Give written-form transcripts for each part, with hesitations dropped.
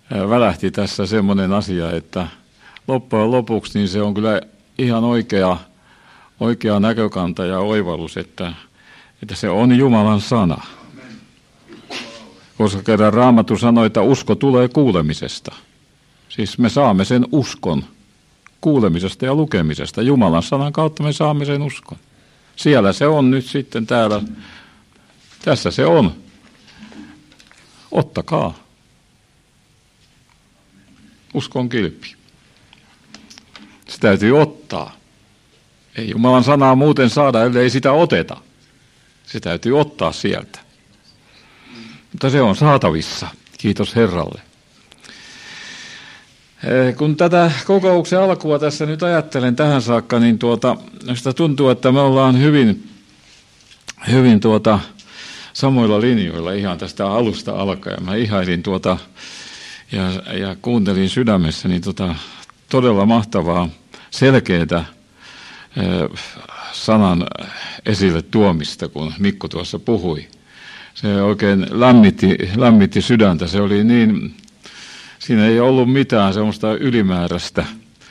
välähti tässä semmoinen asia, että loppujen lopuksi niin se on kyllä ihan oikea näkökanta ja oivallus, että se on Jumalan sana. Koska kerran Raamattu sanoi, että usko tulee kuulemisesta. Siis me saamme sen uskon kuulemisesta ja lukemisesta. Jumalan sanan kautta me saamme sen uskon. Siellä se on nyt sitten täällä. Tässä se on. Ottakaa. Uskon kilpi. Se täytyy ottaa. Ei Jumalan sanaa muuten saada, ellei sitä oteta. Se täytyy ottaa sieltä. Mutta se on saatavissa. Kiitos Herralle. Kun tätä kokouksen alkua tässä nyt ajattelen tähän saakka, niin sitä tuntuu, että me ollaan hyvin samoilla linjoilla ihan tästä alusta alkaen. Mä ihailin ja kuuntelin sydämessäni todella mahtavaa, selkeää sanan esille tuomista, kun Mikko tuossa puhui. Se oikein lämmitti sydäntä. Se oli niin, siinä ei ollut mitään semmoista ylimääräistä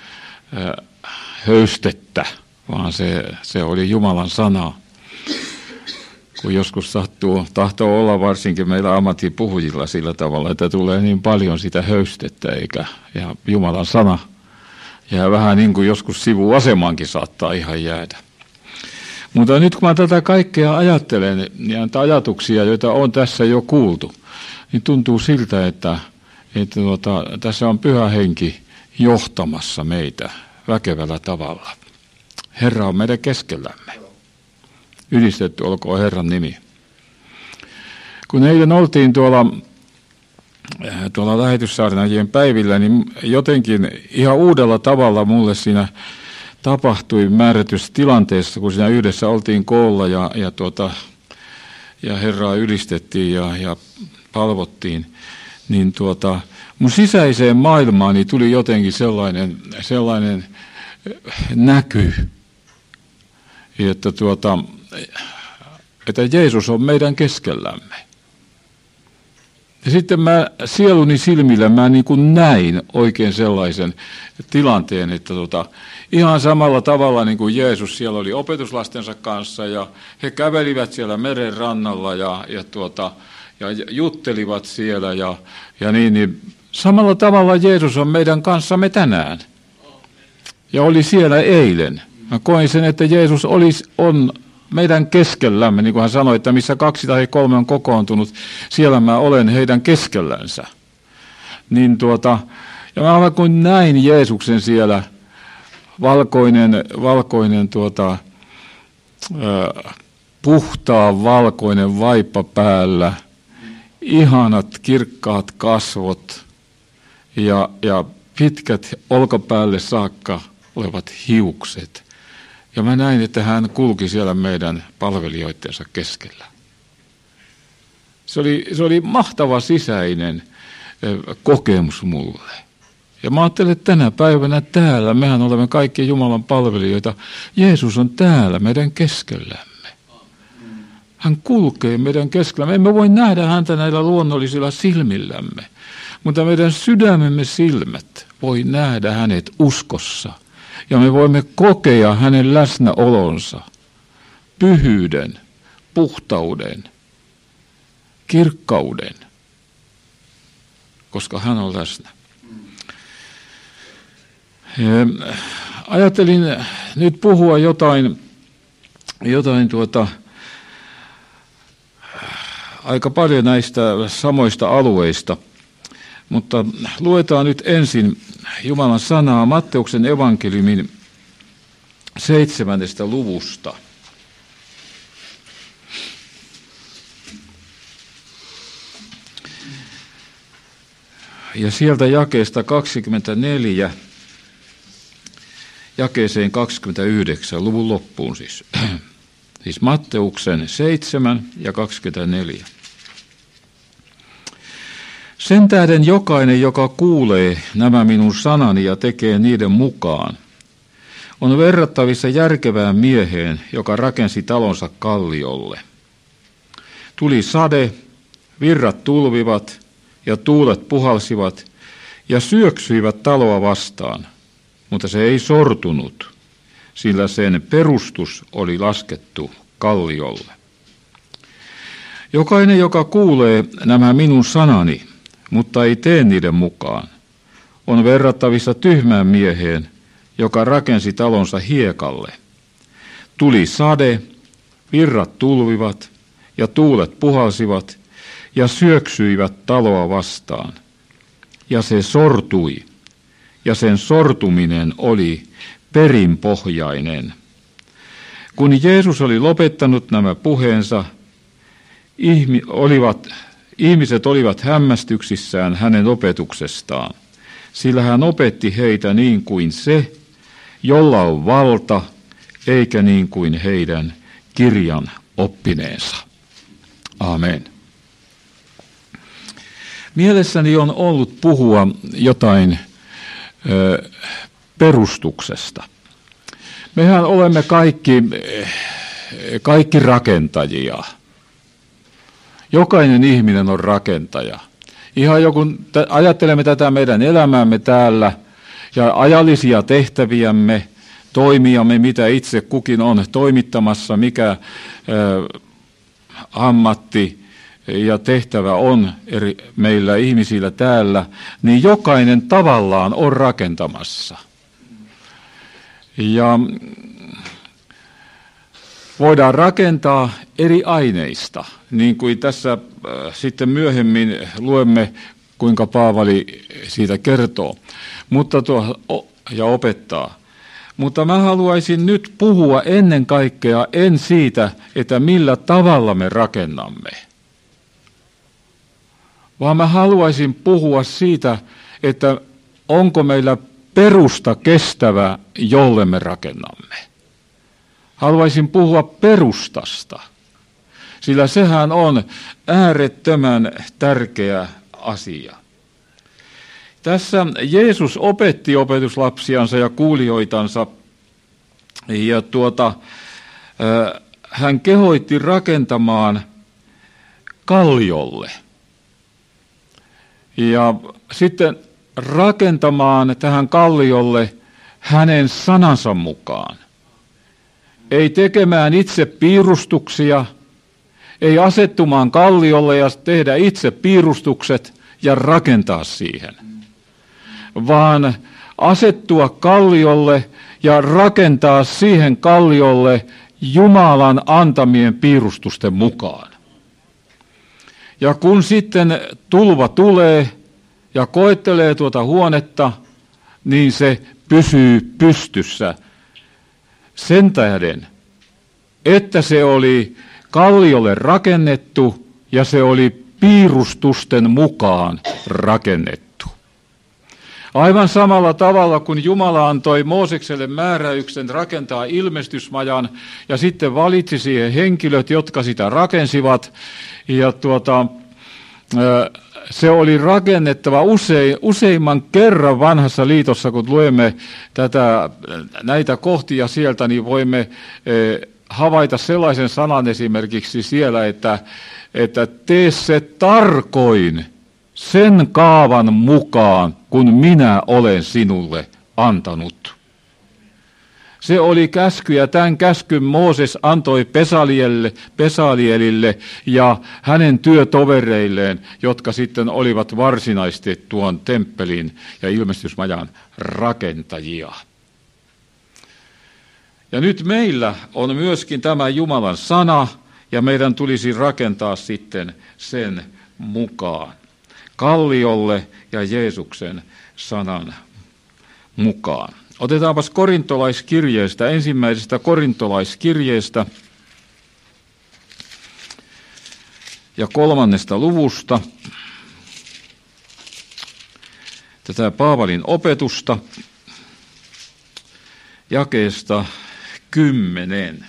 höystettä, vaan se oli Jumalan sana. Kun joskus tahtoo olla varsinkin meillä ammattipuhujilla sillä tavalla, että tulee niin paljon sitä höystettä, ja Jumalan sana jää vähän niin kuin joskus sivuasemankin saattaa ihan jäädä. Mutta nyt kun mä tätä kaikkea ajattelen, ja näitä ajatuksia, joita on tässä jo kuultu, niin tuntuu siltä, että tässä on Pyhä Henki johtamassa meitä väkevällä tavalla. Herra on meidän keskellämme. Ylistetty olkoon Herran nimi. Kun eilen oltiin tuolla lähetyssaarnaajien päivillä, niin jotenkin ihan uudella tavalla mulle siinä tapahtui määrätyssä tilanteessa, kun siinä yhdessä oltiin koolla ja Herraa ylistettiin ja palvottiin, niin mun sisäiseen maailmaani tuli jotenkin sellainen näky, että Jeesus on meidän keskellämme. Ja sitten mä sieluni silmillä niin kuin näin oikein sellaisen tilanteen, että ihan samalla tavalla niin kuin Jeesus siellä oli opetuslastensa kanssa ja he kävelivät siellä meren rannalla ja juttelivat siellä ja niin samalla tavalla Jeesus on meidän kanssamme tänään. Ja oli siellä eilen. Mä koin sen, että Jeesus on meidän keskellämme, niin kuin hän sanoi, että missä 2 tai 3 on kokoontunut, siellä mä olen heidän keskellänsä. Niin ja mä aivan kuin näin Jeesuksen siellä, valkoinen puhtaan valkoinen vaippa päällä, ihanat kirkkaat kasvot ja pitkät olkapäälle saakka olevat hiukset. Ja mä näin, että hän kulki siellä meidän palvelijoittensa keskellä. Se oli mahtava sisäinen kokemus mulle. Ja mä ajattelen, että tänä päivänä täällä, mehän olemme kaikki Jumalan palvelijoita, Jeesus on täällä meidän keskellämme. Hän kulkee meidän keskellämme. Emme voi nähdä häntä näillä luonnollisilla silmillämme, mutta meidän sydämemme silmät voi nähdä hänet uskossa. Ja me voimme kokea hänen läsnäolonsa, pyhyyden, puhtauden, kirkkauden, koska hän on läsnä. Ajattelin nyt puhua jotain aika paljon näistä samoista alueista, mutta luetaan nyt ensin Jumalan sanaa Matteuksen evankeliumin 7. luvusta. Ja sieltä jakeesta 24 jakeeseen 29, luvun loppuun siis. Siis Matteuksen 7 ja 24. Sen tähden jokainen, joka kuulee nämä minun sanani ja tekee niiden mukaan, on verrattavissa järkevään mieheen, joka rakensi talonsa kalliolle. Tuli sade, virrat tulvivat ja tuulet puhalsivat ja syöksyivät taloa vastaan, mutta se ei sortunut, sillä sen perustus oli laskettu kalliolle. Jokainen, joka kuulee nämä minun sanani, mutta ei tee niiden mukaan, on verrattavissa tyhmään mieheen, joka rakensi talonsa hiekalle. Tuli sade, virrat tulvivat ja tuulet puhalsivat ja syöksyivät taloa vastaan. Ja se sortui, ja sen sortuminen oli perinpohjainen. Kun Jeesus oli lopettanut nämä puheensa, ihmiset olivat hämmästyksissään hänen opetuksestaan, sillä hän opetti heitä niin kuin se, jolla on valta, eikä niin kuin heidän kirjan oppineensa. Amen. Mielessäni on ollut puhua jotain perustuksesta. Mehän olemme kaikki rakentajia. Jokainen ihminen on rakentaja. Ihan jo kun ajattelemme tätä meidän elämäämme täällä ja ajallisia tehtäviämme, toimiamme, mitä itse kukin on toimittamassa, mikä ammatti ja tehtävä on meillä ihmisillä täällä, niin jokainen tavallaan on rakentamassa. Ja voidaan rakentaa eri aineista, niin kuin tässä sitten myöhemmin luemme, kuinka Paavali siitä kertoo ja opettaa. Mutta mä haluaisin nyt puhua ennen kaikkea en siitä, että millä tavalla me rakennamme, vaan mä haluaisin puhua siitä, että onko meillä perusta kestävä, jolle me rakennamme. Haluaisin puhua perustasta, sillä sehän on äärettömän tärkeä asia. Tässä Jeesus opetti opetuslapsiansa ja kuulijoitansa, ja hän kehoitti rakentamaan kalliolle. Ja sitten rakentamaan tähän kalliolle hänen sanansa mukaan. Ei tekemään itse piirustuksia, ei asettumaan kalliolle ja tehdä itse piirustukset ja rakentaa siihen, vaan asettua kalliolle ja rakentaa siihen kalliolle Jumalan antamien piirustusten mukaan. Ja kun sitten tulva tulee ja koettelee tuota huonetta, niin se pysyy pystyssä sen tähden, että se oli kalliolle rakennettu ja se oli piirustusten mukaan rakennettu. Aivan samalla tavalla, kun Jumala antoi Moosekselle määräyksen rakentaa ilmestysmajan ja sitten valitsi siihen henkilöt, jotka sitä rakensivat. Ja se oli rakennettava useimman kerran vanhassa liitossa, kun luemme näitä kohtia sieltä, niin voimme havaita sellaisen sanan esimerkiksi siellä, että tee se tarkoin sen kaavan mukaan, kun minä olen sinulle antanut. Se oli käsky, ja tämän käskyn Mooses antoi Pesalielille ja hänen työtovereilleen, jotka sitten olivat varsinaisesti tuon temppelin ja ilmestysmajan rakentajia. Ja nyt meillä on myöskin tämä Jumalan sana, ja meidän tulisi rakentaa sitten sen mukaan. Kalliolle ja Jeesuksen sanan mukaan. Otetaanpas korintolaiskirjeestä, ensimmäisestä korintolaiskirjeestä ja 3. luvusta tätä Paavalin opetusta jakeesta 10.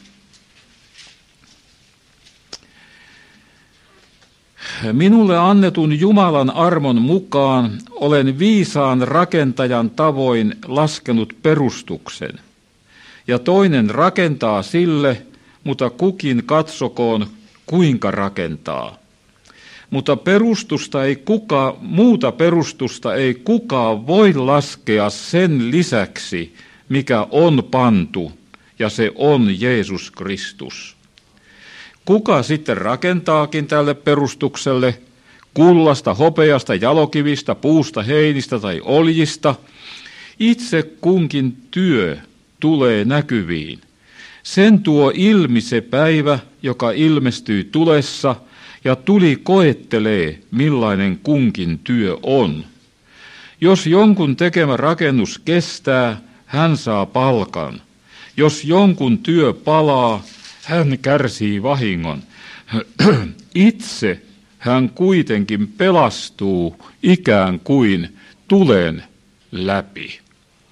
Minulle annetun Jumalan armon mukaan olen viisaan rakentajan tavoin laskenut perustuksen, ja toinen rakentaa sille, mutta kukin katsokoon, kuinka rakentaa. mutta muuta perustusta ei kukaan voi laskea sen lisäksi, mikä on pantu, ja se on Jeesus Kristus. Kuka sitten rakentaakin tälle perustukselle, kullasta, hopeasta, jalokivistä, puusta, heinistä tai oljista, itse kunkin työ tulee näkyviin. Sen tuo ilmi se päivä, joka ilmestyy tulessa, ja tuli koettelee, millainen kunkin työ on. Jos jonkun tekemä rakennus kestää, hän saa palkan. Jos jonkun työ palaa, hän kärsii vahingon. Itse hän kuitenkin pelastuu ikään kuin tulen läpi.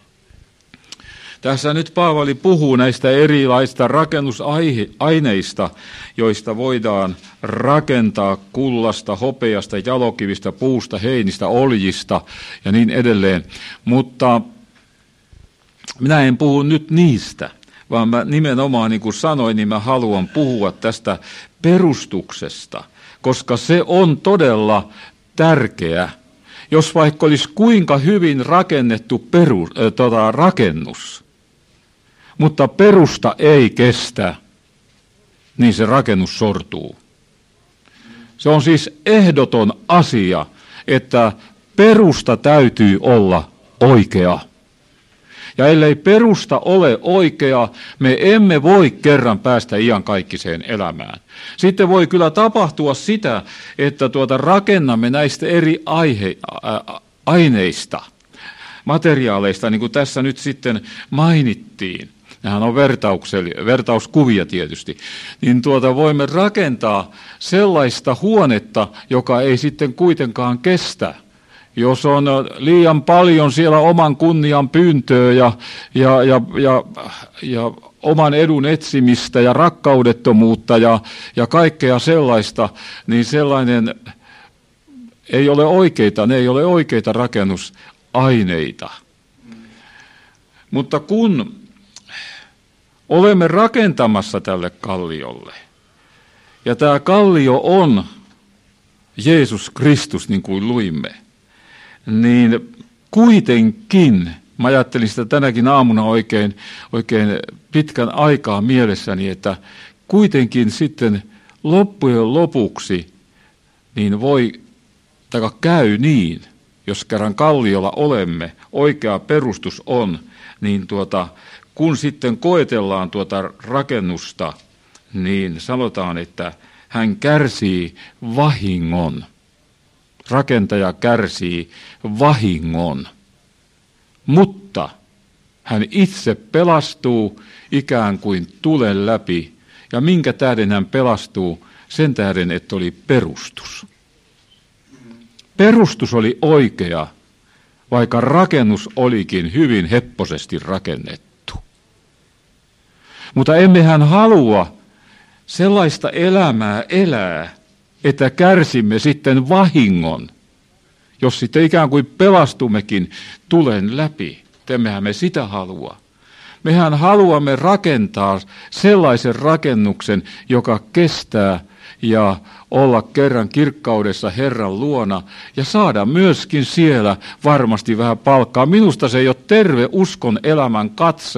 Tässä nyt Paavali puhuu näistä erilaisista rakennusaineista, joista voidaan rakentaa kullasta, hopeasta, jalokivistä, puusta, heinistä, oljista ja niin edelleen. Mutta minä en puhu nyt niistä, vaan mä nimenomaan, niin kuin sanoin, niin mä haluan puhua tästä perustuksesta, koska se on todella tärkeä. Jos vaikka olisi kuinka hyvin rakennettu rakennus, mutta perusta ei kestä, niin se rakennus sortuu. Se on siis ehdoton asia, että perusta täytyy olla oikea. Ja ellei perusta ole oikea, me emme voi kerran päästä iankaikkiseen elämään. Sitten voi kyllä tapahtua sitä, että rakennamme näistä eri aineista, materiaaleista, niin kuin tässä nyt sitten mainittiin. Nämähän on vertauskuvia tietysti. Niin voimme rakentaa sellaista huonetta, joka ei sitten kuitenkaan kestä. Jos on liian paljon siellä oman kunnian pyyntöä ja oman edun etsimistä ja rakkaudettomuutta ja kaikkea sellaista, niin sellainen ne ei ole oikeita rakennusaineita. Mutta kun olemme rakentamassa tälle kalliolle, ja tämä kallio on Jeesus Kristus, niin kuin luimme, niin kuitenkin, mä ajattelin sitä tänäkin aamuna oikein pitkän aikaa mielessäni, että kuitenkin sitten loppujen lopuksi niin käy niin, jos kerran kalliolla olemme, oikea perustus on, niin kun sitten koetellaan rakennusta, niin sanotaan, että hän kärsii vahingon. Rakentaja kärsii vahingon, mutta hän itse pelastuu ikään kuin tulen läpi. Ja minkä tähden hän pelastuu? Sen tähden, että oli perustus. Perustus oli oikea, vaikka rakennus olikin hyvin hepposesti rakennettu. Mutta emmehän halua sellaista elämää elää, että kärsimme sitten vahingon, jos sitten ikään kuin pelastummekin tulen läpi. Emmehän me sitä halua. Mehän haluamme rakentaa sellaisen rakennuksen, joka kestää ja olla kerran kirkkaudessa Herran luona ja saada myöskin siellä varmasti vähän palkkaa. Minusta se ei ole terve uskon elämän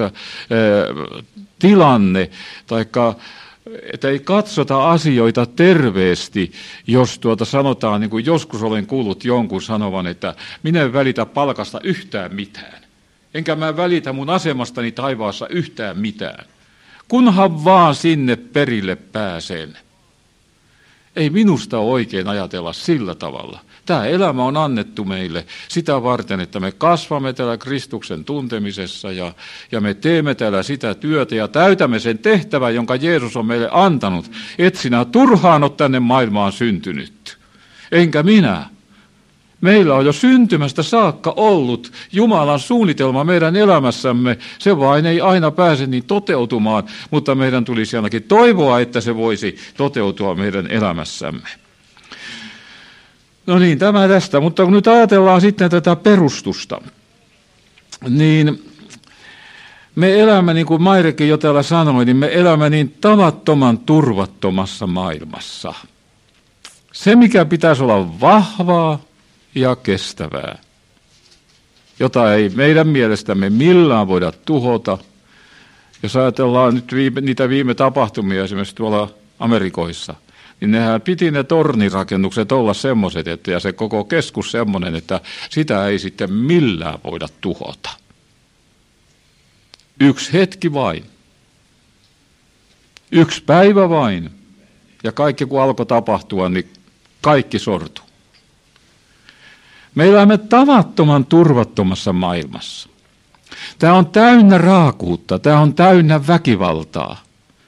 tilanne, taikka että ei katsota asioita terveesti, jos sanotaan, niin kuin joskus olen kuullut jonkun sanovan, että minä en välitä palkasta yhtään mitään. Enkä mä välitä mun asemastani taivaassa yhtään mitään. Kunhan vaan sinne perille pääsen. Ei minusta ole oikein ajatella sillä tavalla. Tämä elämä on annettu meille sitä varten, että me kasvamme täällä Kristuksen tuntemisessa ja me teemme täällä sitä työtä ja täytämme sen tehtävän, jonka Jeesus on meille antanut. Et sinä turhaan ole tänne maailmaan syntynyt, enkä minä. Meillä on jo syntymästä saakka ollut Jumalan suunnitelma meidän elämässämme. Se vain ei aina pääse niin toteutumaan, mutta meidän tulisi ainakin toivoa, että se voisi toteutua meidän elämässämme. No niin, tämä tästä. Mutta kun nyt ajatellaan sitten tätä perustusta, niin me elämme, niin kuin Mairekin jo täällä sanoi, niin me elämme niin tavattoman turvattomassa maailmassa. Se, mikä pitäisi olla vahvaa ja kestävää, jota ei meidän mielestämme millään voida tuhota. Jos ajatellaan nyt niitä viime tapahtumia esimerkiksi tuolla Amerikoissa, niin nehän piti ne tornirakennukset olla semmoiset, että ja se koko keskus semmoinen, että sitä ei sitten millään voida tuhota. Yksi hetki vain. Yksi päivä vain. Ja kaikki kun alkoi tapahtua, niin kaikki sortui. Me elämme tavattoman turvattomassa maailmassa. Tämä on täynnä raakuutta, tämä on täynnä väkivaltaa.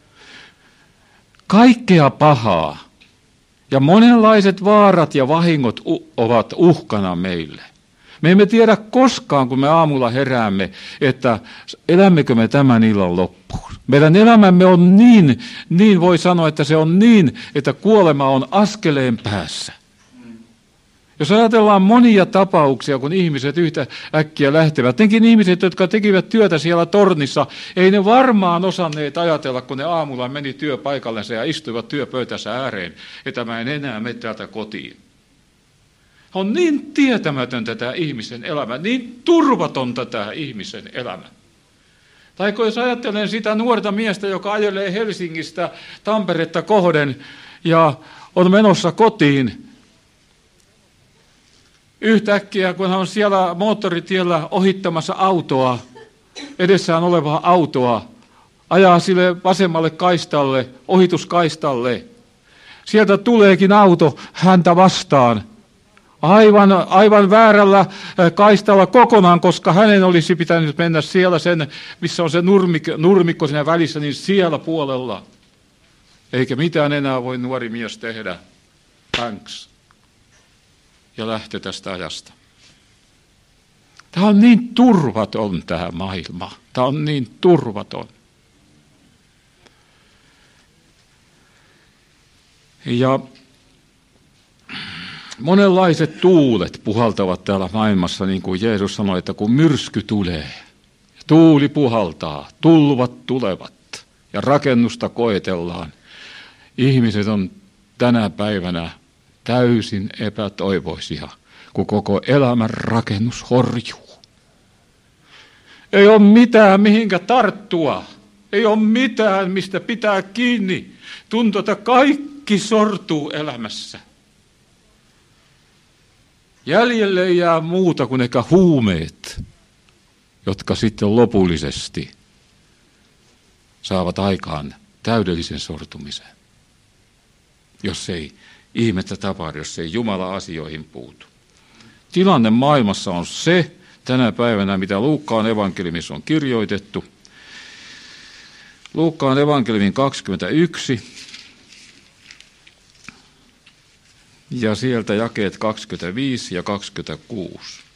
Kaikkea pahaa ja monenlaiset vaarat ja vahingot ovat uhkana meille. Me emme tiedä koskaan, kun me aamulla heräämme, että elämmekö me tämän illan loppuun. Meidän elämämme on niin voi sanoa, että se on niin, että kuolema on askeleen päässä. Jos ajatellaan monia tapauksia, kun ihmiset yhtä äkkiä lähtevät, nekin ihmiset, jotka tekivät työtä siellä tornissa, ei ne varmaan osanneet ajatella, kun ne aamulla meni työpaikallensa ja istuivat työpöytänsä ääreen, että mä en enää mene täältä kotiin. On niin tietämätöntä tämä ihmisen elämä, niin turvatonta tämä ihmisen elämä. Tai jos ajattelen sitä nuorta miestä, joka ajelee Helsingistä Tamperetta kohden ja on menossa kotiin, yhtäkkiä, kun hän on siellä moottoritiellä ohittamassa autoa, edessään olevaa autoa, ajaa sille vasemmalle kaistalle, ohituskaistalle. Sieltä tuleekin auto häntä vastaan. Aivan väärällä kaistalla kokonaan, koska hänen olisi pitänyt mennä siellä missä on se nurmikko siinä välissä, niin siellä puolella. Eikä mitään enää voi nuori mies tehdä. Thanks. Ja lähtö tästä ajasta. Tämä on niin turvaton tämä maailma. Tämä on niin turvaton. Ja monenlaiset tuulet puhaltavat täällä maailmassa, niin kuin Jeesus sanoi, että kun myrsky tulee, tuuli puhaltaa, tulvat tulevat ja rakennusta koetellaan. Ihmiset on tänä päivänä täysin epätoivoisia, kun koko elämän rakennus horjuu. Ei ole mitään, mihinkä tarttua. Ei ole mitään, mistä pitää kiinni. Tuntuu, että kaikki sortuu elämässä. Jäljelle ei jää muuta kuin ehkä huumeet, jotka sitten lopullisesti saavat aikaan täydellisen sortumisen. Jos ei ihmettä tapahdu, jos ei Jumala asioihin puutu. Tilanne maailmassa on se tänä päivänä, mitä Luukkaan evankeliumissa on kirjoitettu. Luukkaan evankeliumin 21 ja sieltä jakeet 25 ja 26.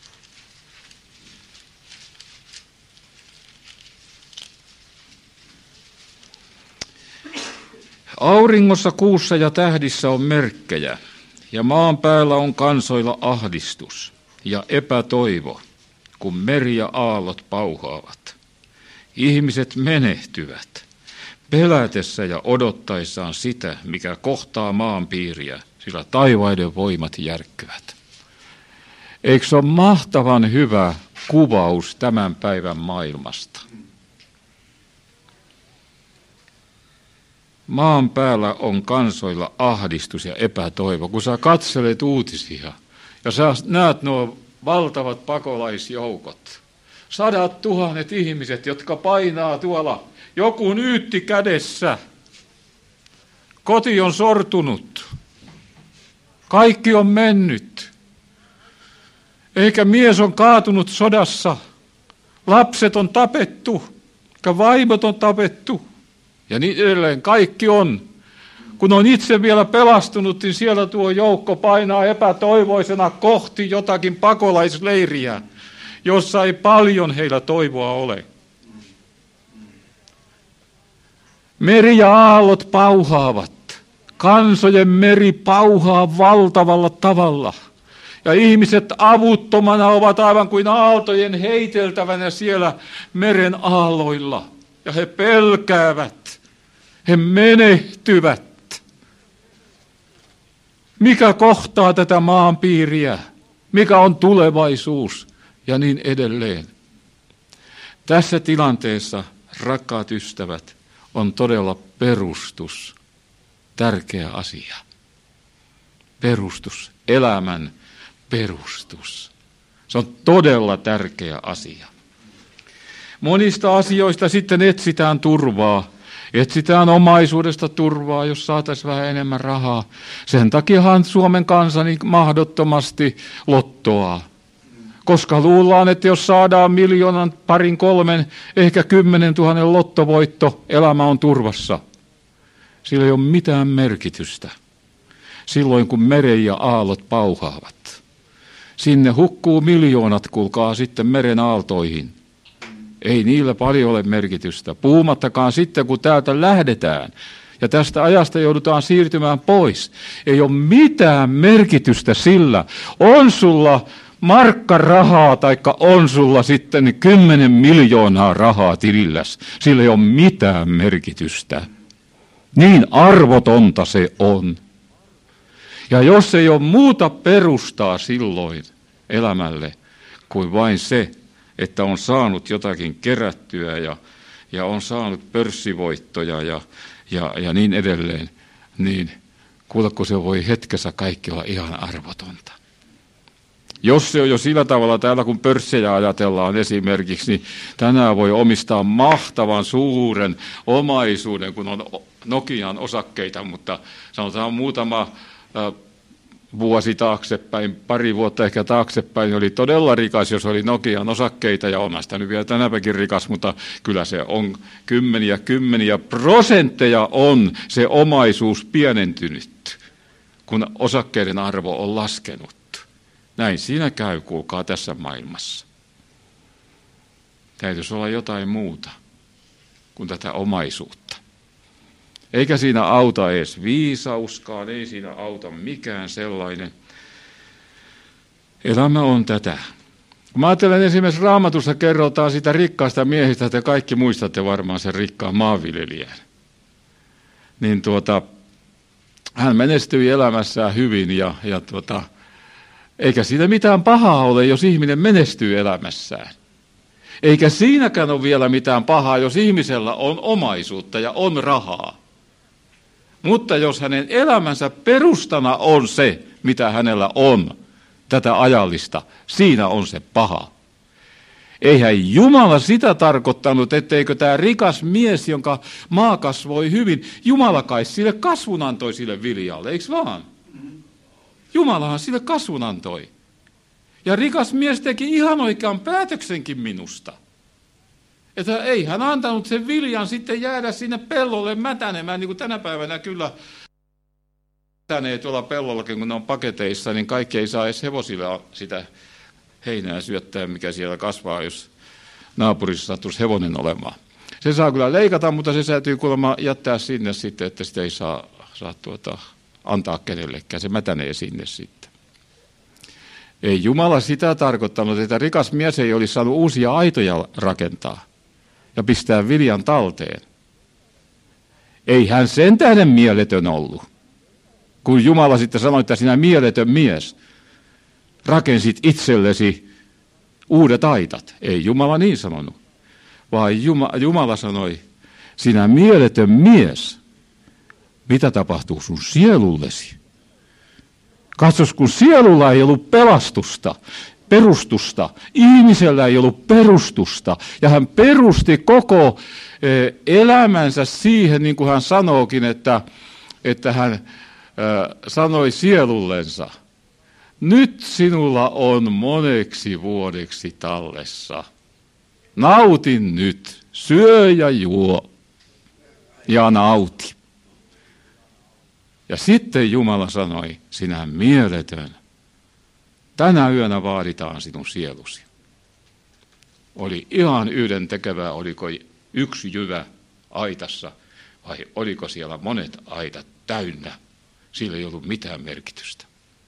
Auringossa, kuussa ja tähdissä on merkkejä, ja maan päällä on kansoilla ahdistus ja epätoivo, kun meri ja aallot pauhaavat. Ihmiset menehtyvät, pelätessä ja odottaessaan sitä, mikä kohtaa maan piiriä, sillä taivaiden voimat järkkyvät. Eikö se ole mahtavan hyvä kuvaus tämän päivän maailmasta? Maan päällä on kansoilla ahdistus ja epätoivo. Kun sä katselet uutisia ja sä näet nuo valtavat pakolaisjoukot, 100 000 ihmiset, jotka painaa tuolla, joku nyytti kädessä, koti on sortunut, kaikki on mennyt, eikä mies on kaatunut sodassa, lapset on tapettu, vaimot on tapettu. Ja niin edelleen kaikki on. Kun on itse vielä pelastunut, niin siellä tuo joukko painaa epätoivoisena kohti jotakin pakolaisleiriä, jossa ei paljon heillä toivoa ole. Meri ja aallot pauhaavat. Kansojen meri pauhaa valtavalla tavalla. Ja ihmiset avuttomana ovat aivan kuin aaltojen heiteltävänä siellä meren aalloilla. Ja he pelkäävät. He menehtyvät. mikä kohtaa tätä maanpiiriä, mikä on tulevaisuus ja niin edelleen. Tässä tilanteessa, rakkaat ystävät, on todella perustus tärkeä asia. Perustus, elämän perustus. Se on todella tärkeä asia. Monista asioista sitten etsitään turvaa. Etsitään omaisuudesta turvaa, jos saataisiin vähän enemmän rahaa. Sen takiahan Suomen kansa niin mahdottomasti lottoaa. Koska luullaan, että jos saadaan 1 2 3 ehkä 10 000 lottovoitto, elämä on turvassa. Sillä ei ole mitään merkitystä. Silloin kun meren ja aallot pauhaavat. Sinne hukkuu miljoonat, kuulkaa sitten meren aaltoihin. Ei niillä paljon ole merkitystä. Puhumattakaan sitten, kun täältä lähdetään ja tästä ajasta joudutaan siirtymään pois. Ei ole mitään merkitystä sillä. On sulla markka rahaa taikka on sulla sitten 10 miljoonaa rahaa tililläs. Sillä ei ole mitään merkitystä. Niin arvotonta se on. Ja jos ei ole muuta perustaa silloin elämälle kuin vain se, että on saanut jotakin kerättyä ja on saanut pörssivoittoja ja niin edelleen, niin kuuleko se voi hetkessä kaikki olla ihan arvotonta. Jos se on jo sillä tavalla täällä, kun pörssejä ajatellaan esimerkiksi, niin tänään voi omistaa mahtavan suuren omaisuuden, kun on Nokian osakkeita, mutta sanotaan muutama vuosi taaksepäin, 2 vuotta ehkä taaksepäin, oli todella rikas, jos oli Nokian osakkeita, ja on sitä nyt vielä tänäpäkin rikas, mutta kyllä se on kymmeniä prosentteja on se omaisuus pienentynyt, kun osakkeiden arvo on laskenut. Näin siinä käy, kuulkaa, tässä maailmassa. Täytyisi olla jotain muuta kuin tätä omaisuutta. Eikä siinä auta edes viisauskaan, ei siinä auta mikään sellainen. Elämä on tätä. Kun mä ajattelen esimerkiksi Raamatussa kerrotaan sitä rikkaasta miehistä, te kaikki muistatte varmaan sen rikkaan maanviljelijän. Niin hän menestyi elämässään hyvin eikä siinä mitään pahaa ole, jos ihminen menestyy elämässään. Eikä siinäkään ole vielä mitään pahaa, jos ihmisellä on omaisuutta ja on rahaa. Mutta jos hänen elämänsä perustana on se, mitä hänellä on, tätä ajallista, siinä on se paha. Eihän Jumala sitä tarkoittanut, etteikö tämä rikas mies, jonka maa kasvoi hyvin, Jumala kai sille kasvun antoi sille viljalle, eikö vaan? Jumalahan sille kasvun antoi. Ja rikas mies teki ihan oikean päätöksenkin minusta. Että ei hän antanut sen viljan sitten jäädä sinne pellolle mätänemään, niin kuin tänä päivänä kyllä mätänee tuolla pellollakin, kun ne on paketeissa, niin kaikki ei saa edes hevosille sitä heinää syöttää, mikä siellä kasvaa, jos naapurissa sattuisi hevonen olemaan. Se saa kyllä leikata, mutta se täytyy kuulemma jättää sinne sitten, että sitä ei saa antaa kenellekään, se mätänee sinne sitten. Ei Jumala sitä tarkoittanut, että rikas mies ei olisi saanut uusia aitoja rakentaa ja pistää viljan talteen. Ei hän sen tähden mieletön ollut. Kun Jumala sitten sanoi, että sinä mieletön mies, rakensit itsellesi uudet aitat. Ei Jumala niin sanonut, vaan Jumala sanoi, sinä mieletön mies, mitä tapahtuu sun sielullesi? Katsos, kun sielulla ei ollut perustusta, ihmisellä ei ollut perustusta, ja hän perusti koko elämänsä siihen, niin kuin hän sanookin, että hän sanoi sielullensa, nyt sinulla on moneksi vuodeksi tallessa. Nautin nyt, syö ja juo ja nauti. Ja sitten Jumala sanoi, sinä mieletön, tänä yönä vaaditaan sinun sielusi. Oli ihan yhdentekevää, oliko yksi jyvä aitassa vai oliko siellä monet aitat täynnä. Sillä ei ollut mitään merkitystä.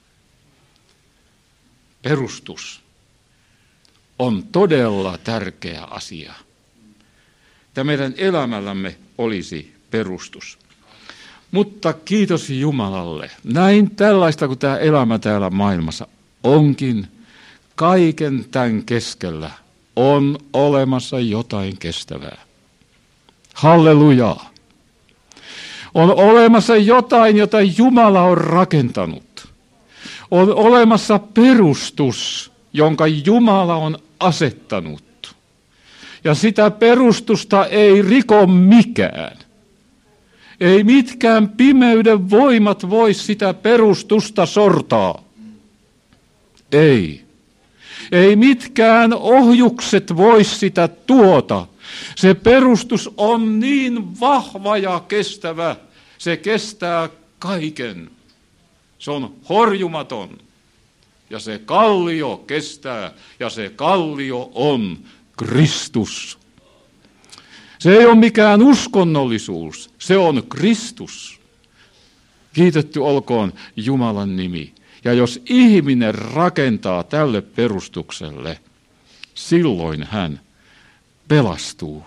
Perustus on todella tärkeä asia. Että meidän elämällämme olisi perustus. Mutta kiitos Jumalalle. Näin tällaista kuin tämä elämä täällä maailmassa onkin, kaiken tämän keskellä on olemassa jotain kestävää. Hallelujaa. On olemassa jotain, jota Jumala on rakentanut. On olemassa perustus, jonka Jumala on asettanut. Ja sitä perustusta ei riko mikään. Ei mitkään pimeyden voimat voi sitä perustusta sortaa. Ei. Ei mitkään ohjukset voi sitä tuota. Se perustus on niin vahva ja kestävä. Se kestää kaiken. Se on horjumaton. Ja se kallio kestää. Ja se kallio on Kristus. Se ei ole mikään uskonnollisuus. Se on Kristus. Kiitetty olkoon Jumalan nimi. Ja jos ihminen rakentaa tälle perustukselle, silloin hän pelastuu.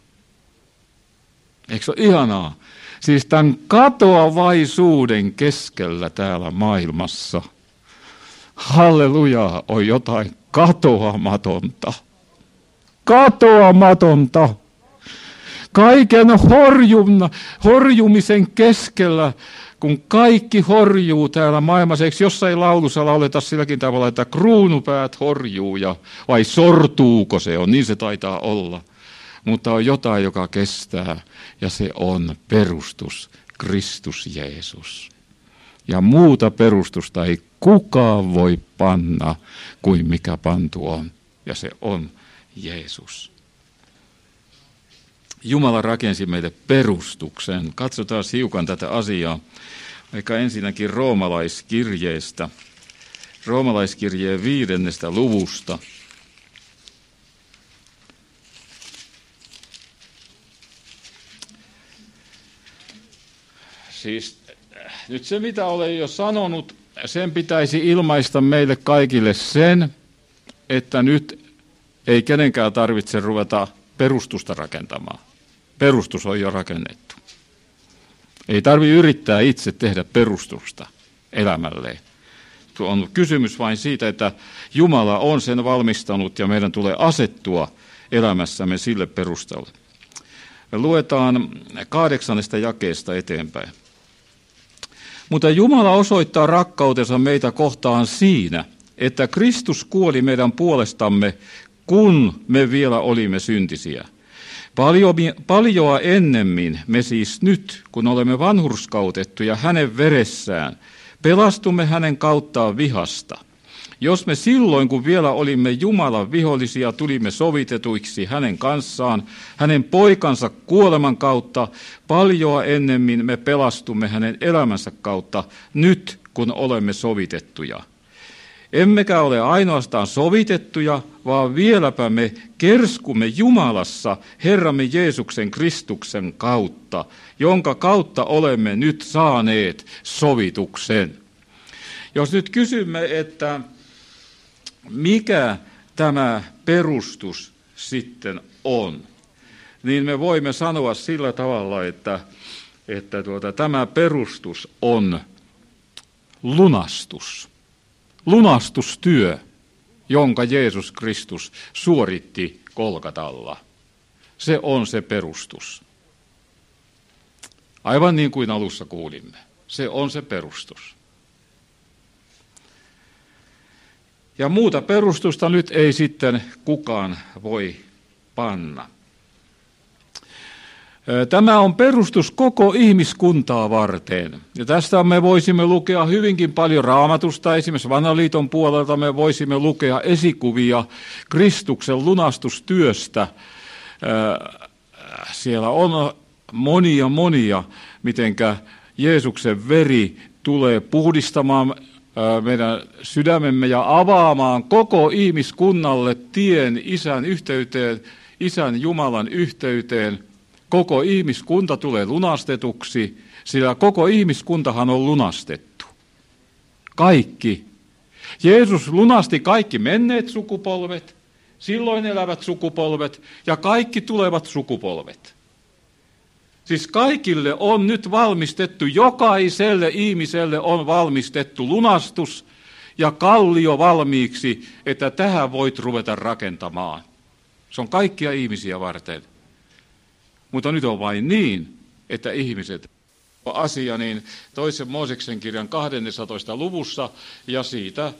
Eikö se ole ihanaa? Siis tämän katoavaisuuden keskellä täällä maailmassa, hallelujaa, on jotain katoamatonta. Katoamatonta. Kaiken horjumisen keskellä, kun kaikki horjuu täällä maailmassa, eikö jossain laulussa lauleta silläkin tavalla, että kruunupäät horjuu, vai sortuuko se on, niin se taitaa olla. Mutta on jotain, joka kestää, ja se on perustus, Kristus Jeesus. Ja muuta perustusta ei kukaan voi panna kuin mikä pantu on, ja se on Jeesus. Jumala rakensi meille perustuksen. Katsotaan hiukan tätä asiaa, vaikka ensinnäkin roomalaiskirjeestä, roomalaiskirjeen 5. luvusta. Siis nyt se, mitä olen jo sanonut, sen pitäisi ilmaista meille kaikille sen, että nyt ei kenenkään tarvitse ruveta perustusta rakentamaan. Perustus on jo rakennettu. Ei tarvitse yrittää itse tehdä perustusta elämälleen. On kysymys vain siitä, että Jumala on sen valmistanut ja meidän tulee asettua elämässämme sille perustalle. Me luetaan 8. jakeesta eteenpäin. Mutta Jumala osoittaa rakkautensa meitä kohtaan siinä, että Kristus kuoli meidän puolestamme, kun me vielä olimme syntisiä. Paljoa ennemmin me siis nyt, kun olemme vanhurskautettuja hänen veressään, pelastumme hänen kauttaan vihasta. Jos me silloin, kun vielä olimme Jumalan vihollisia, tulimme sovitetuiksi hänen kanssaan, hänen poikansa kuoleman kautta, paljoa ennemmin me pelastumme hänen elämänsä kautta, nyt kun olemme sovitettuja. Emmekä ole ainoastaan sovitettuja, vaan vieläpä me kerskumme Jumalassa Herramme Jeesuksen Kristuksen kautta, jonka kautta olemme nyt saaneet sovituksen. Jos nyt kysymme, että mikä tämä perustus sitten on, niin me voimme sanoa sillä tavalla, että tämä perustus on lunastus. Lunastustyö, jonka Jeesus Kristus suoritti Golgatalla. Se on se perustus. Aivan niin kuin alussa kuulimme. Se on se perustus. Ja muuta perustusta nyt ei sitten kukaan voi panna. Tämä on perustus koko ihmiskuntaa varten. Ja tästä me voisimme lukea hyvinkin paljon Raamatusta. Esimerkiksi Vanhan liiton puolelta me voisimme lukea esikuvia Kristuksen lunastustyöstä. Siellä on monia, mitenkä Jeesuksen veri tulee puhdistamaan meidän sydämemme ja avaamaan koko ihmiskunnalle tien Isän yhteyteen, Isän Jumalan yhteyteen. Koko ihmiskunta tulee lunastetuksi, sillä koko ihmiskuntahan on lunastettu. Kaikki. Jeesus lunasti kaikki menneet sukupolvet, silloin elävät sukupolvet ja kaikki tulevat sukupolvet. Siis kaikille on nyt valmistettu, jokaiselle ihmiselle on valmistettu lunastus ja kallio valmiiksi, että tähän voit ruveta rakentamaan. Se on kaikkia ihmisiä varten. Mutta nyt on vain niin, että ihmiset asia niin toisen Mooseksen kirjan 12. luvussa ja siitä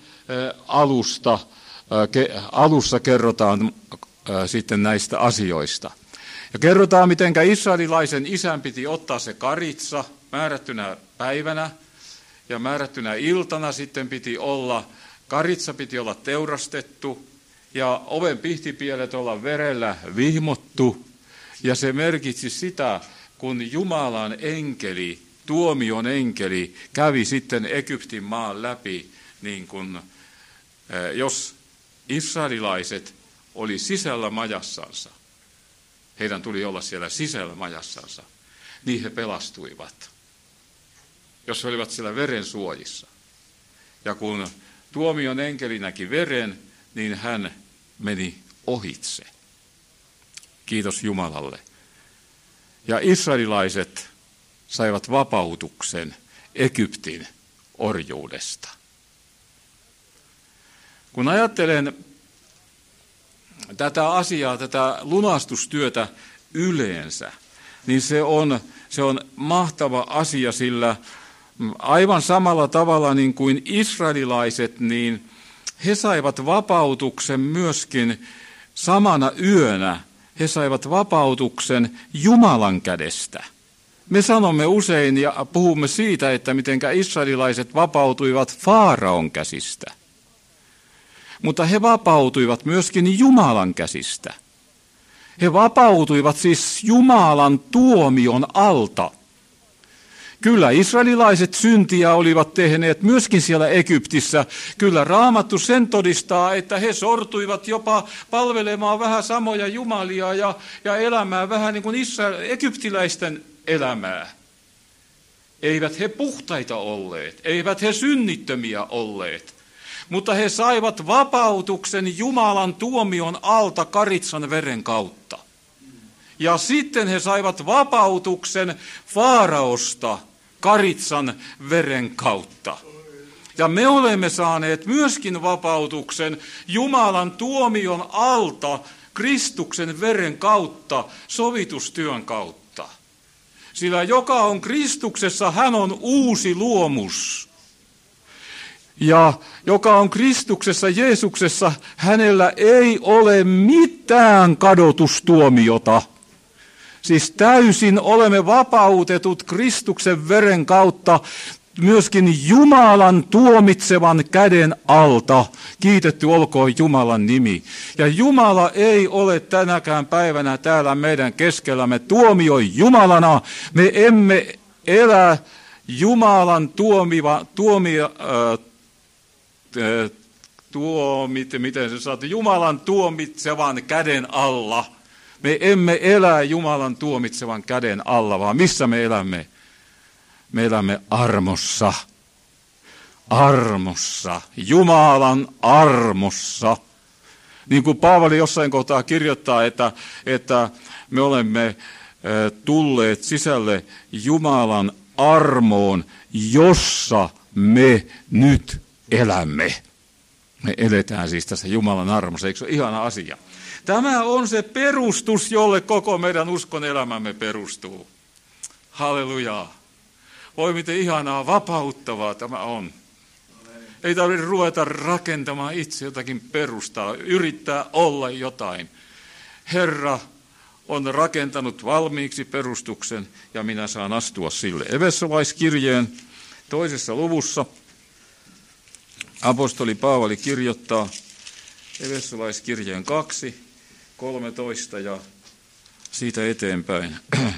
alussa kerrotaan sitten näistä asioista. Ja kerrotaan, miten israelilaisen isän piti ottaa se karitsa määrättynä päivänä ja määrättynä iltana sitten karitsa piti olla teurastettu ja oven pihtipielet olla verellä vihmottu. Ja se merkitsi sitä, kun Jumalan enkeli, tuomion enkeli, kävi sitten Egyptin maan läpi, niin kun jos israelilaiset oli sisällä majassansa, heidän tuli olla siellä sisällä majassansa, niin he pelastuivat, jos he olivat siellä veren suojissa. Ja kun tuomion enkeli näki veren, niin hän meni ohitse. Kiitos Jumalalle. Ja israelilaiset saivat vapautuksen Egyptin orjuudesta. Kun ajattelen tätä asiaa, tätä lunastustyötä yleensä, niin se on mahtava asia, sillä aivan samalla tavalla niin kuin israelilaiset, niin he saivat vapautuksen myöskin samana yönä. He saivat vapautuksen Jumalan kädestä. Me sanomme usein ja puhumme siitä, että mitenkä israelilaiset vapautuivat Faaraon käsistä. Mutta he vapautuivat myöskin Jumalan käsistä. He vapautuivat siis Jumalan tuomion alta. Kyllä israelilaiset syntiä olivat tehneet myöskin siellä Egyptissä. Kyllä Raamattu sen todistaa, että he sortuivat jopa palvelemaan vähän samoja jumalia ja elämään vähän niin kuin egyptiläisten elämää. Eivät he puhtaita olleet, eivät he synnittömiä olleet, mutta he saivat vapautuksen Jumalan tuomion alta karitsan veren kautta. Ja sitten he saivat vapautuksen Faaraosta karitsan veren kautta. Ja me olemme saaneet myöskin vapautuksen Jumalan tuomion alta Kristuksen veren kautta, sovitustyön kautta. Sillä joka on Kristuksessa, hän on uusi luomus. Ja joka on Kristuksessa, Jeesuksessa, hänellä ei ole mitään kadotustuomiota. Siis täysin olemme vapautetut Kristuksen veren kautta myöskin Jumalan tuomitsevan käden alta. Kiitetty olkoon Jumalan nimi. Ja Jumala ei ole tänäkään päivänä täällä meidän keskellämme tuomioi Jumalana. Me emme elä Jumalan Jumalan tuomitsevan käden alla. Me emme elä Jumalan tuomitsevan käden alla, vaan missä me elämme? Me elämme armossa. Armossa. Jumalan armossa. Niin kuin Paavali jossain kohtaa kirjoittaa, että me olemme tulleet sisälle Jumalan armoon, jossa me nyt elämme. Me eletään siis tässä Jumalan armossa. Eikö se ole ihana asia? Tämä on se perustus, jolle koko meidän uskon elämämme perustuu. Hallelujaa. Voi miten ihanaa, vapauttavaa tämä on. Ei tarvitse ruveta rakentamaan itse jotakin perustaa, yrittää olla jotain. Herra on rakentanut valmiiksi perustuksen ja minä saan astua sille. Efesolaiskirjeen 2. luvussa apostoli Paavali kirjoittaa Efesolaiskirjeen 2, 13 ja siitä eteenpäin.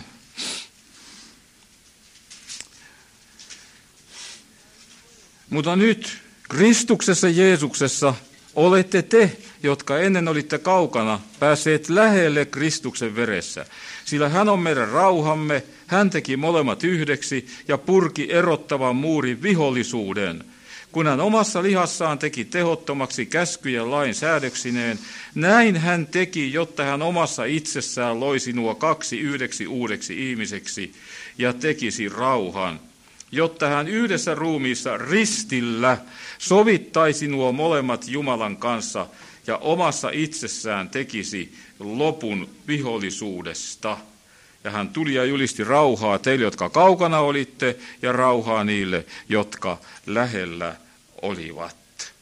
Mutta nyt Kristuksessa Jeesuksessa olette te, jotka ennen olitte kaukana, päässeet lähelle Kristuksen veressä. Sillä hän on meidän rauhamme, hän teki molemmat yhdeksi ja purki erottavan muurin vihollisuuden, kun hän omassa lihassaan teki tehottomaksi käskyjen lain säädöksineen, näin hän teki, jotta hän omassa itsessään loisi nuo kaksi yhdeksi uudeksi ihmiseksi ja tekisi rauhan, jotta hän yhdessä ruumiissa ristillä sovittaisi nuo molemmat Jumalan kanssa ja omassa itsessään tekisi lopun vihollisuudesta. Ja hän tuli ja julisti rauhaa teille, jotka kaukana olitte, ja rauhaa niille, jotka lähellä olivat.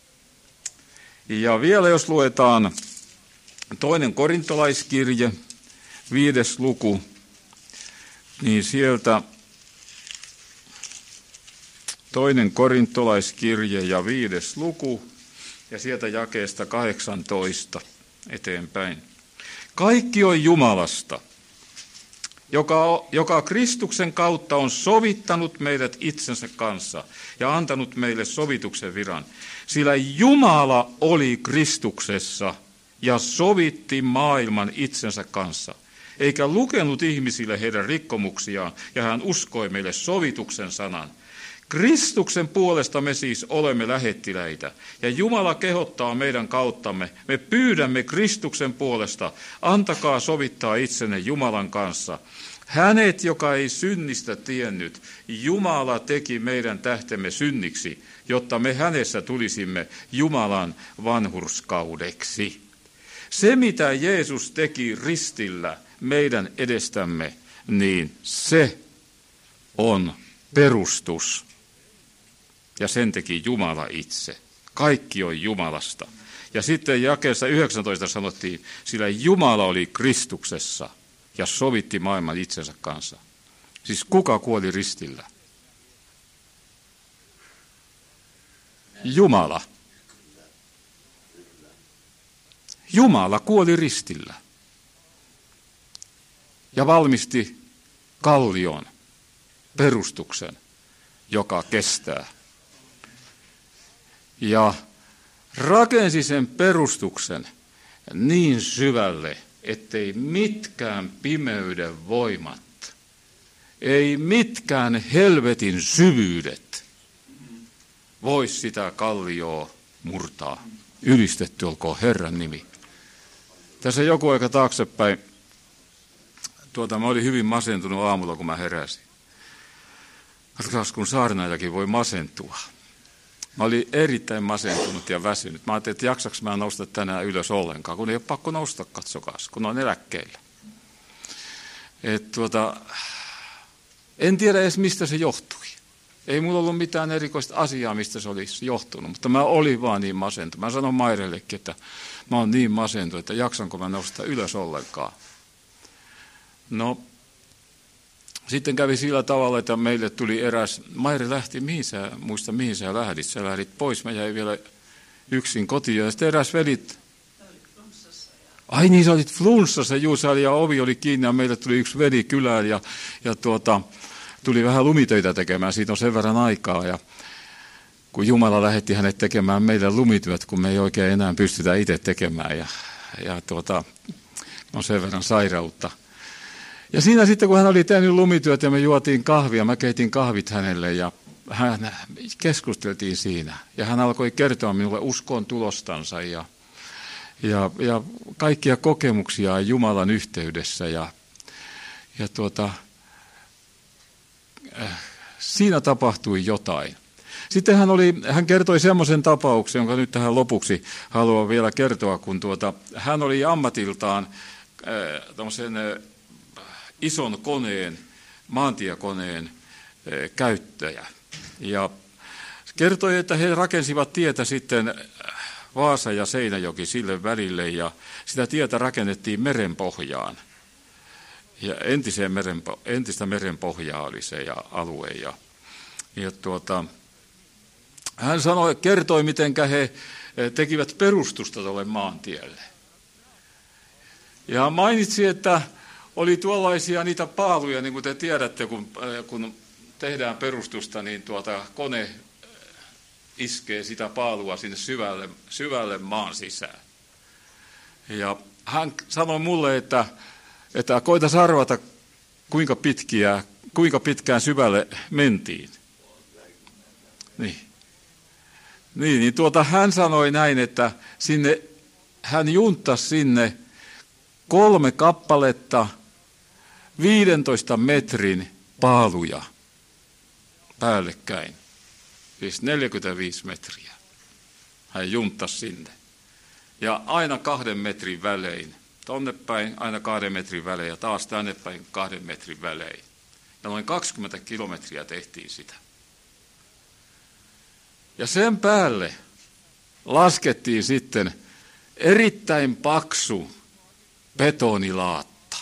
Ja vielä jos luetaan 2. korintolaiskirje, 5. luku, niin sieltä 2. korintolaiskirje ja 5. luku, ja sieltä jakeesta 18 eteenpäin. Kaikki on Jumalasta, joka Kristuksen kautta on sovittanut meidät itsensä kanssa ja antanut meille sovituksen viran. Sillä Jumala oli Kristuksessa ja sovitti maailman itsensä kanssa, eikä lukenut ihmisille heidän rikkomuksiaan, ja hän uskoi meille sovituksen sanan. Kristuksen puolesta me siis olemme lähettiläitä, ja Jumala kehottaa meidän kauttamme. Me pyydämme Kristuksen puolesta, antakaa sovittaa itsenne Jumalan kanssa. Hänet, joka ei synnistä tiennyt, Jumala teki meidän tähtemme synniksi, jotta me hänessä tulisimme Jumalan vanhurskaudeksi. Se, mitä Jeesus teki ristillä meidän edestämme, niin se on perustus. Ja sen teki Jumala itse. Kaikki on Jumalasta. Ja sitten jakeessa 19 sanottiin, sillä Jumala oli Kristuksessa ja sovitti maailman itsensä kanssa. Siis kuka kuoli ristillä? Jumala. Jumala kuoli ristillä. Ja valmisti kallion, perustuksen, joka kestää. Ja rakensi sen perustuksen niin syvälle, ettei mitkään pimeyden voimat, ei mitkään helvetin syvyydet voi sitä kallioa murtaa. Ylistetty olkoon Herran nimi. Tässä joku aika taaksepäin, mä olin hyvin masentunut aamulla, kun mä heräsin. Katsotaan, kun saarnaajakin voi masentua. Mä olin erittäin masentunut ja väsynyt. Mä ajattelin, että jaksaks mä nousta tänään ylös ollenkaan, kun ei ole pakko nousta, katsokaas, kun on eläkkeellä. En tiedä edes, mistä se johtui. Ei mulla ollut mitään erikoista asiaa, mistä se olisi johtunut, mutta mä olin vaan niin masentunut. Mä sanon Mairellekin, että mä oon niin masentunut, että jaksanko mä nousta ylös ollenkaan. No, sitten kävi sillä tavalla, että meille tuli eräs, Maire lähti, mihin sä lähdit? Sä lähdit pois, mä jäin vielä yksin kotiin. Ja sitten eräs velit, ai niin, sä olit flunssassa, ja ovi oli kiinni ja meille tuli yksi veli kylään ja tuli vähän lumitöitä tekemään, siitä on sen verran aikaa. Ja kun Jumala lähetti hänet tekemään meille lumityöt, kun me ei oikein enää pystytä itse tekemään on sen verran sairautta. Ja siinä sitten, kun hän oli tehnyt lumityöt ja me juotiin kahvia, mä keitin kahvit hänelle ja keskusteltiin siinä. Ja hän alkoi kertoa minulle uskon tulostansa ja kaikkia kokemuksia Jumalan yhteydessä. Siinä tapahtui jotain. Sitten hän kertoi semmoisen tapauksen, jonka nyt tähän lopuksi haluan vielä kertoa, kun hän oli ammatiltaan tämmöisen ison koneen, maantiekoneen käyttäjä. Ja kertoi, että he rakensivat tietä sitten Vaasa ja Seinäjoki sille välille, ja sitä tietä rakennettiin merenpohjaan. Ja entistä merenpohjaa oli se alue. Hän kertoi, miten he tekivät perustusta tuolle maantielle. Ja mainitsi, että oli tuollaisia niitä paaluja, niin kuin te tiedätte, kun tehdään perustusta, niin kone iskee sitä paalua sinne syvälle maan sisään. Ja hän sanoi mulle, että koitais arvata, kuinka pitkään syvälle mentiin. Niin. Niin hän sanoi näin, että hän junttasi sinne 3 kappaletta 15 metrin paaluja päällekkäin. Siis 45 metriä. Hän junttasi sinne. Ja aina 2 metrin välein. Tonne päin aina 2 metrin välein ja taas tänne päin 2 metrin välein. Ja noin 20 kilometriä tehtiin sitä. Ja sen päälle laskettiin sitten erittäin paksu betonilaatta.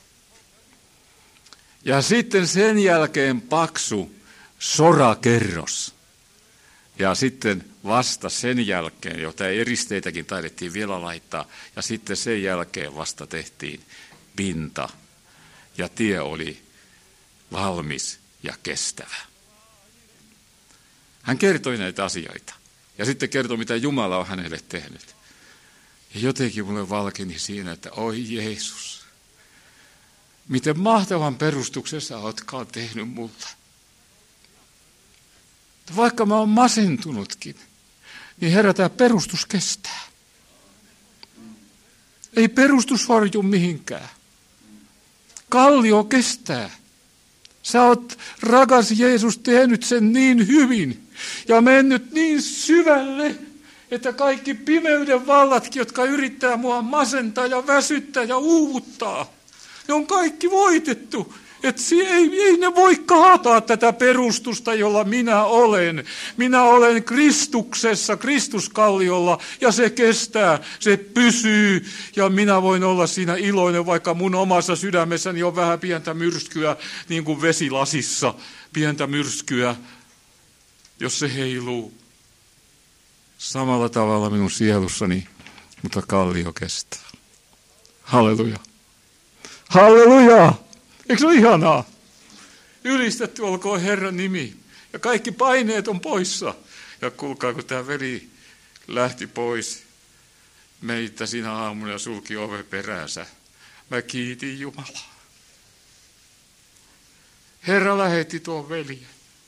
Ja sitten sen jälkeen paksu sorakerros. Ja sitten vasta sen jälkeen, jota eristeitäkin taidettiin vielä laittaa, ja sitten sen jälkeen vasta tehtiin pinta. Ja tie oli valmis ja kestävä. Hän kertoi näitä asioita. Ja sitten kertoi, mitä Jumala on hänelle tehnyt. Ja jotenkin mulle valkeni siinä, että oi Jeesus, miten mahtavan perustuksen sä ootkaan tehnyt mulle. Vaikka mä oon masentunutkin, niin Herra, tämä perustus kestää. Ei perustus horju mihinkään. Kallio kestää. Sä oot, rakas Jeesus, tehnyt sen niin hyvin ja mennyt niin syvälle, että kaikki pimeyden vallatkin, jotka yrittää mua masentaa ja väsyttää ja uuvuttaa, ne on kaikki voitettu. Että ei ne voi kaataa tätä perustusta, jolla minä olen. Minä olen Kristuksessa, Kristuskalliolla, ja se kestää, se pysyy, ja minä voin olla siinä iloinen, vaikka mun omassa sydämessäni on vähän pientä myrskyä, niin kuin vesilasissa, pientä myrskyä, jos se heiluu. Samalla tavalla minun sielussani, mutta kallio kestää. Halleluja. Halleluja! Eikö se ole ihanaa? Ylistetty olkoon Herran nimi. Ja kaikki paineet on poissa. Ja kuulkaa, kun tämä veli lähti pois meitä siinä aamuna ja sulki ove peräänsä. Mä kiitin Jumalaa. Herra lähetti tuon veljen.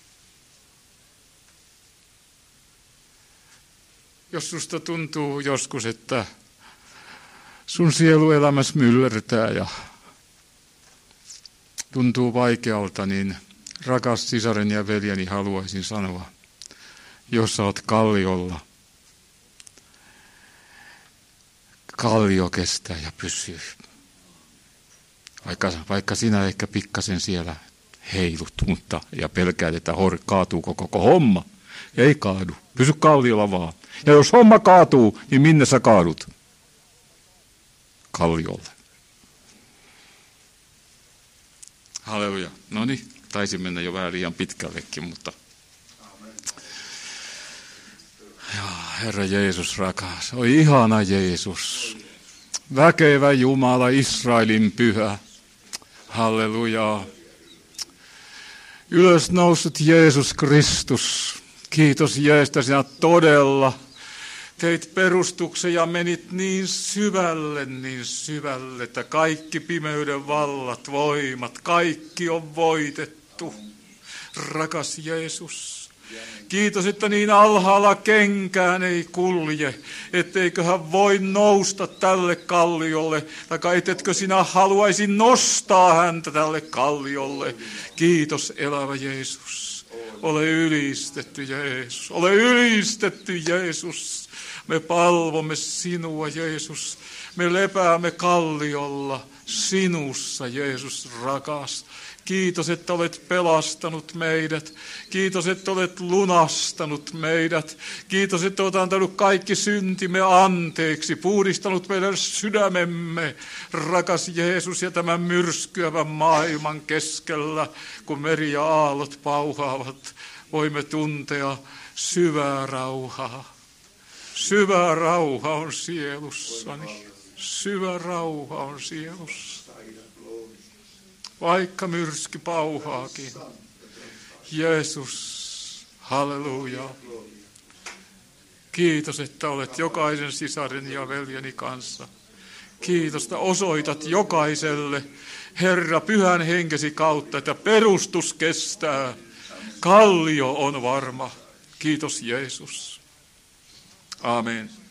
Jos susta tuntuu joskus, että sun sieluelämässä myllertää ja tuntuu vaikealta, niin rakas sisareni ja veljeni haluaisin sanoa, jos sä oot kalliolla, kallio kestää ja pysyy. Vaikka sinä ehkä pikkasen siellä heilut, mutta ja pelkäät, että kaatuu koko homma. Ei kaadu, pysy kalliolla vaan. Ja jos homma kaatuu, niin minne sä kaadut? Kalliolle. Halleluja. No niin, taisi mennä jo vähän liian pitkällekin, mutta Herra Jeesus rakas, oi ihana Jeesus, väkevä Jumala, Israelin pyhä. Halleluja. Ylösnoussut Jeesus Kristus, kiitos Jeesus, että sinä todella teit perustuksen ja menit niin syvälle, että kaikki pimeyden vallat, voimat, kaikki on voitettu. Rakas Jeesus, kiitos, että niin alhaalla kenkään ei kulje, etteiköhän voi nousta tälle kalliolle, tai etkö sinä haluaisi nostaa häntä tälle kalliolle. Kiitos, elävä Jeesus. Ole ylistetty, Jeesus. Ole ylistetty, Jeesus. Me palvomme sinua, Jeesus. Me lepäämme kalliolla sinussa, Jeesus rakas. Kiitos, että olet pelastanut meidät. Kiitos, että olet lunastanut meidät. Kiitos, että olet antanut kaikki syntimme anteeksi, puhdistanut meidän sydämemme, rakas Jeesus, ja tämän myrskyävän maailman keskellä, kun meri ja aallot pauhaavat, voimme tuntea syvää rauhaa. Syvä rauha on sielussani. Syvä rauha on sielussa. Vaikka myrsky pauhaakin. Jeesus, halleluja. Kiitos, että olet jokaisen sisareni ja veljeni kanssa. Kiitos, että osoitat jokaiselle, Herra, pyhän henkesi kautta, että perustus kestää. Kallio on varma. Kiitos, Jeesus. Aamen.